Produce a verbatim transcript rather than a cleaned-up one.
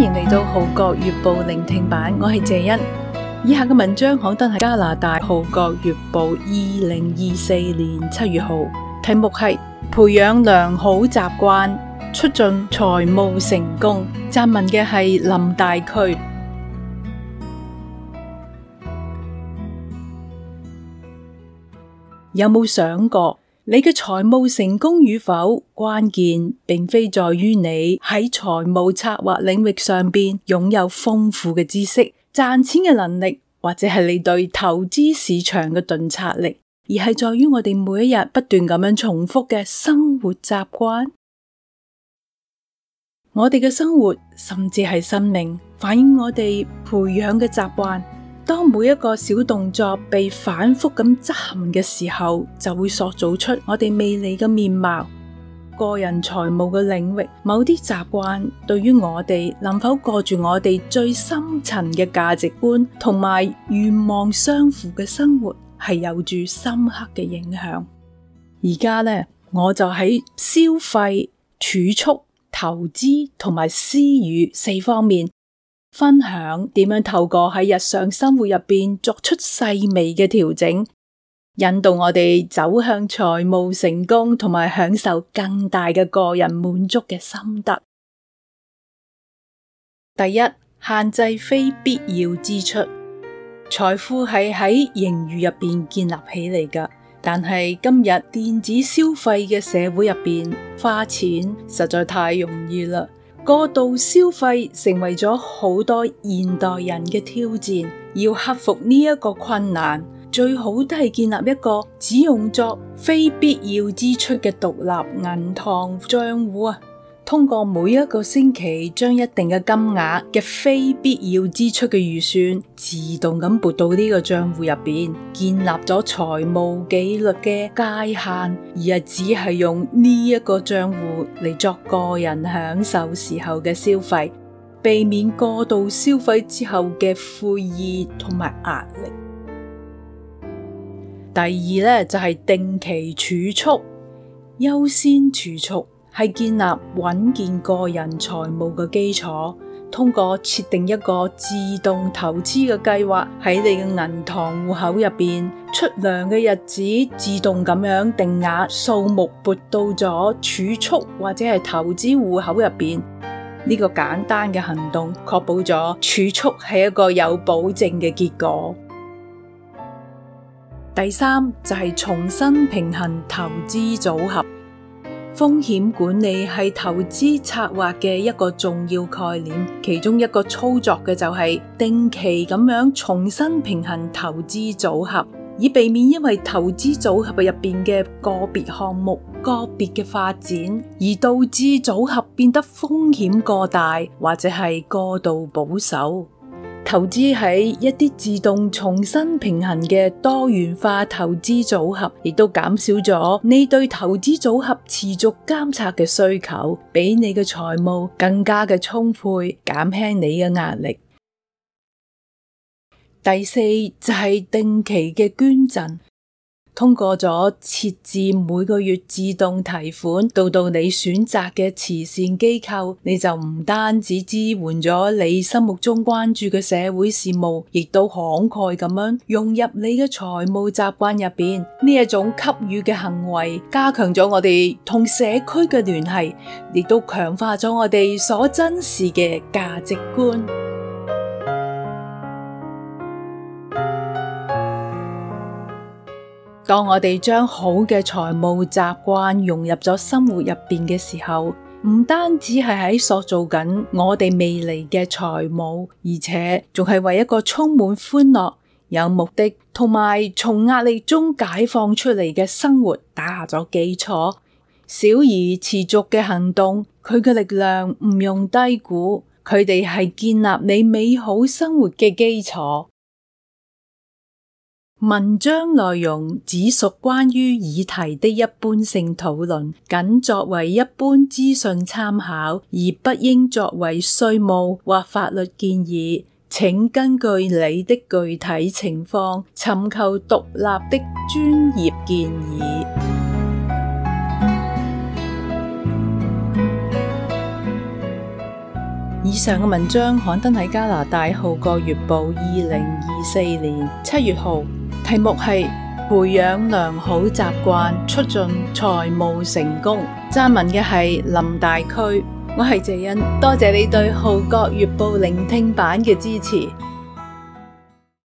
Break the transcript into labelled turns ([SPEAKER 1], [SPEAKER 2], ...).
[SPEAKER 1] 迎嚟到《號角月報》聆聽版，我係謝欣。以下嘅文章刊登喺加拿大《號角月報》二零二四年七月號，題目係培養良好習慣，促進財務成功。撰文嘅係林大區。有冇想過，你嘅財務成功與否，關鍵並非在於你喺財務策劃領域上邊擁有豐富嘅知識、賺錢嘅能力，或者係你對投資市場嘅洞察力，而係在於我哋每一日不斷咁樣重複嘅生活習慣。我哋嘅生活甚至係生命，反映我哋培養嘅習慣。當每一個小動作被反覆咁執行嘅時候，就會塑造出我哋未來嘅面貌。個人財務嘅領域，某啲習慣對於我哋能否過住我哋最深層嘅價值觀同埋願望相符嘅生活，係有住深刻嘅影響。而家呢，我就喺消費、儲蓄、投資同埋私語四方面分享點樣透過喺日常生活入邊作出細微嘅調整，引導我哋走向財務成功同埋享受更大嘅個人滿足嘅心得。第一，限制非必要支出。財富係喺盈餘入邊建立起嚟㗎，但係今日電子消費嘅社會入邊，花錢實在太容易啦。過度消費成為咗好多現代人嘅挑戰，要克服呢一個困難，最好都係建立一個只用作非必要支出嘅獨立銀行賬戶啊。通過每一個星期將一定嘅金額嘅非必要支出嘅預算自動咁撥到呢個賬戶入邊，建立咗財務紀律嘅界限，而係只係用呢一個賬戶嚟作個人享受時候嘅消費，避免過度消費之後嘅悔意同埋壓力。第二呢，就係定期儲蓄，優先儲蓄。係建立穩健個人財務嘅基礎，通過設定一個自動投資嘅計劃喺你嘅銀行戶口入邊，出糧嘅日子自動咁樣定額數目撥到咗儲蓄或者係投資戶口入邊。呢個簡單嘅行動確保咗儲蓄係一個有保證嘅結果。第三就係重新平衡投資組合。風險管理係投資策劃嘅一個重要概念，其中一個操作嘅就係定期咁樣重新平衡投資組合，以避免因為投資組合入邊嘅個別項目、個別嘅發展，而導致組合變得風險過大，或者係過度保守。投資喺一啲自動重新平衡嘅多元化投資組合，亦都減少咗你對投資組合持續監察嘅需求，比你嘅財務更加嘅充沛，減輕你嘅壓力。第四就係定期嘅捐贈。通過咗設置每個月自動提款到到你選擇嘅慈善機構，你就唔單止支援咗你心目中關注嘅社會事務，亦都慷慨咁樣融入你嘅財務習慣入邊。呢一種給予嘅行為，加強咗我哋同社區嘅聯繫，亦都強化咗我哋所珍視嘅價值觀。當我哋將好嘅財務習慣融入咗生活入邊嘅時候，唔單止係喺塑造緊我哋未來嘅財務，而且仲係為一個充滿歡樂、有目的同埋從壓力中解放出嚟嘅生活打下咗基礎。小而持續嘅行動，佢嘅力量唔用低估，佢哋係建立你美好生活嘅基礎。文章內容只屬關於議題的一般性討論，僅作為一般資訊參考，而不應作為稅務或法律建議。請根據你的具體情況尋求獨立的專業建議。 以上嘅文章刊登喺加拿大《號角月報》二零二四年七月號，題目係培養良好習慣，促進財務成功。撰文嘅係林大區，我係謝欣，多謝你對《號角月報》聆聽版嘅支持。